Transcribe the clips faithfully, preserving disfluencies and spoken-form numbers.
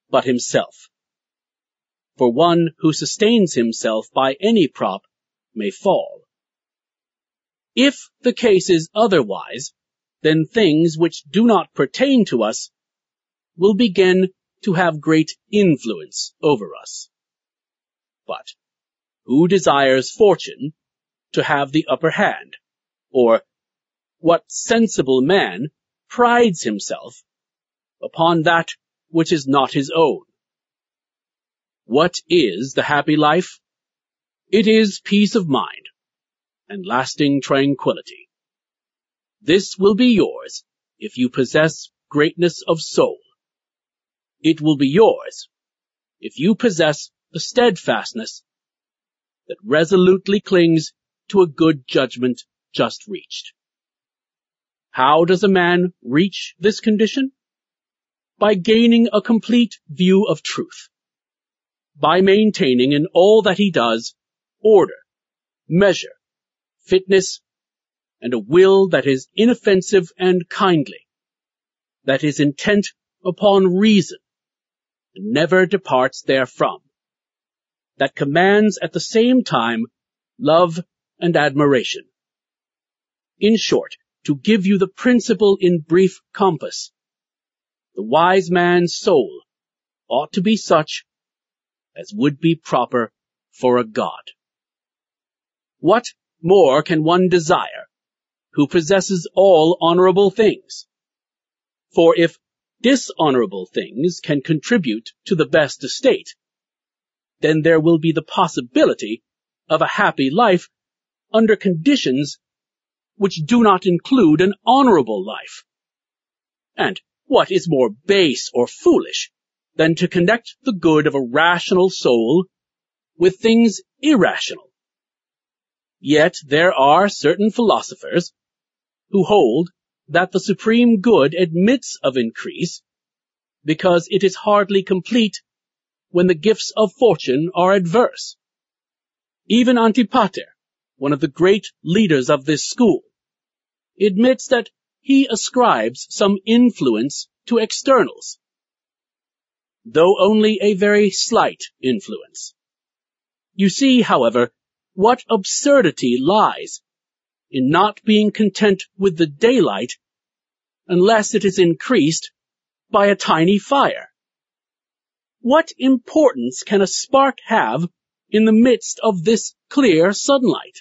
but himself. For one who sustains himself by any prop may fall. If the case is otherwise, then things which do not pertain to us will begin to have great influence over us. But who desires fortune to have the upper hand? Or what sensible man prides himself upon that which is not his own? What is the happy life? It is peace of mind and lasting tranquility. This will be yours if you possess greatness of soul. It will be yours if you possess the steadfastness that resolutely clings to a good judgment just reached. How does a man reach this condition? By gaining a complete view of truth, by maintaining in all that he does order, measure, fitness, and a will that is inoffensive and kindly, that is intent upon reason, and never departs therefrom, that commands at the same time love and admiration. In short, to give you the principle in brief compass, the wise man's soul ought to be such as would be proper for a god. What more can one desire who possesses all honorable things? For if dishonorable things can contribute to the best estate, then there will be the possibility of a happy life under conditions which do not include an honorable life. And what is more base or foolish than to connect the good of a rational soul with things irrational? Yet there are certain philosophers who hold that the supreme good admits of increase because it is hardly complete when the gifts of fortune are adverse. Even Antipater, one of the great leaders of this school, admits that he ascribes some influence to externals, though only a very slight influence. You see, however, what absurdity lies in not being content with the daylight unless it is increased by a tiny fire. What importance can a spark have in the midst of this clear sunlight?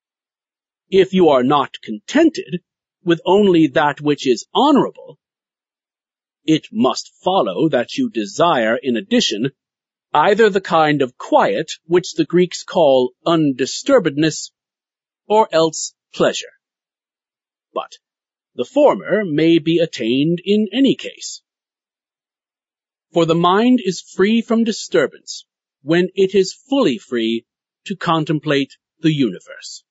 If you are not contented with only that which is honorable, it must follow that you desire in addition either the kind of quiet which the Greeks call undisturbedness, or else pleasure. But the former may be attained in any case. For the mind is free from disturbance when it is fully free to contemplate the universe,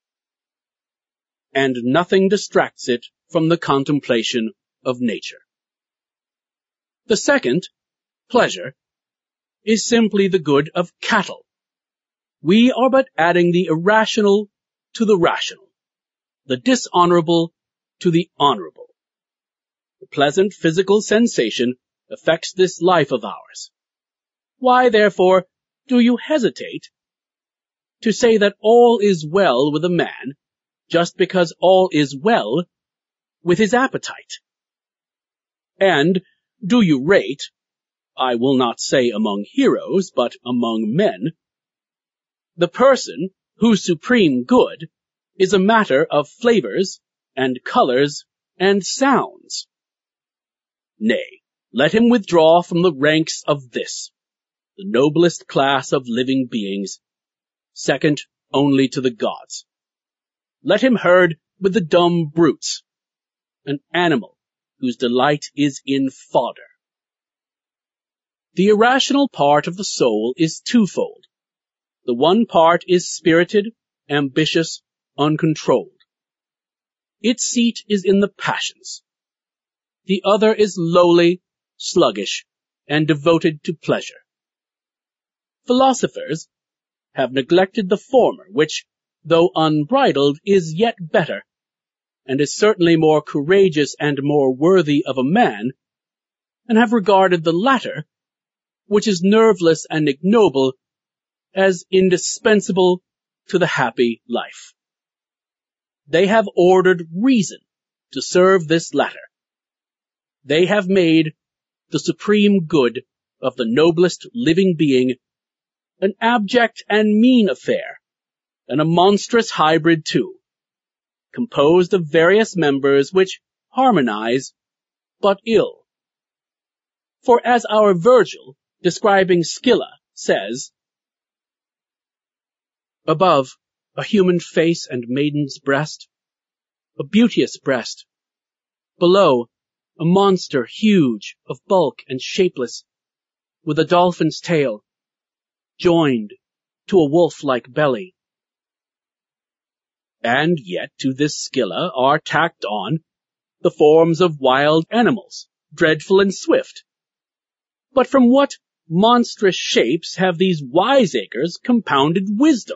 and nothing distracts it from the contemplation of nature. The second, pleasure, is simply the good of cattle. We are but adding the irrational to the rational, the dishonorable to the honorable. The pleasant physical sensation affects this life of ours. Why, therefore, do you hesitate to say that all is well with a man just because all is well with his appetite? And do you rate, I will not say among heroes, but among men, the person whose supreme good is a matter of flavors and colors and sounds? Nay, let him withdraw from the ranks of this, the noblest class of living beings, second only to the gods. Let him herd with the dumb brutes, an animal whose delight is in fodder. The irrational part of the soul is twofold. The one part is spirited, ambitious, uncontrolled. Its seat is in the passions. The other is lowly, sluggish, and devoted to pleasure. Philosophers have neglected the former, which, though unbridled, is yet better, and is certainly more courageous and more worthy of a man, and have regarded the latter which is nerveless and ignoble as indispensable to the happy life. They have ordered reason to serve this latter. They have made the supreme good of the noblest living being an abject and mean affair, and a monstrous hybrid too, composed of various members which harmonize but ill. For as our Virgil, describing Scylla, says, above a human face and maiden's breast, a beauteous breast, below a monster huge of bulk and shapeless, with a dolphin's tail, joined to a wolf-like belly. And yet to this Scylla are tacked on the forms of wild animals, dreadful and swift. But from what monstrous shapes have these wiseacres compounded wisdom?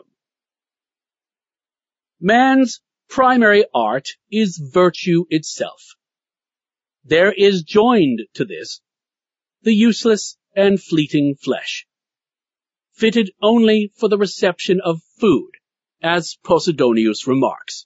Man's primary art is virtue itself. There is joined to this the useless and fleeting flesh, fitted only for the reception of food, as Posidonius remarks.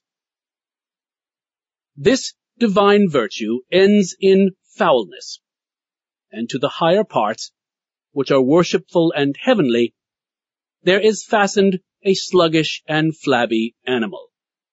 This divine virtue ends in foulness, and to the higher parts, which are worshipful and heavenly, there is fastened a sluggish and flabby animal.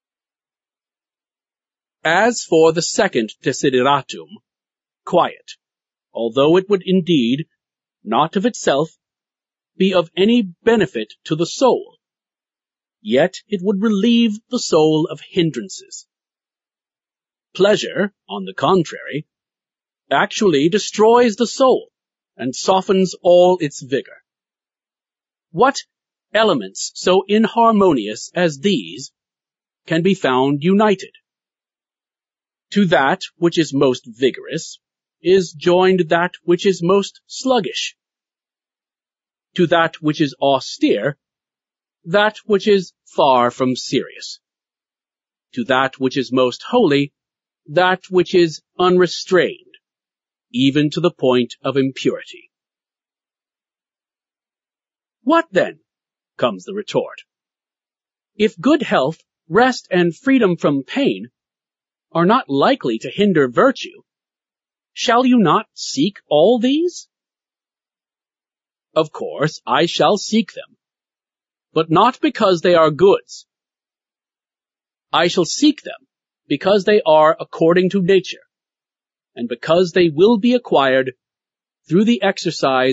As for the second desideratum, quiet, although it would indeed, not of itself, be of any benefit to the soul, yet it would relieve the soul of hindrances. Pleasure, on the contrary, actually destroys the soul and softens all its vigor. What elements so inharmonious as these can be found united? To that which is most vigorous is joined that which is most sluggish. To that which is austere, that which is far from serious. To that which is most holy, that which is unrestrained, even to the point of impurity. What then? Comes the retort. If good health, rest, and freedom from pain are not likely to hinder virtue, shall you not seek all these? Of course, I shall seek them, but not because they are goods. I shall seek them because they are according to nature, and because they will be acquired through the exercise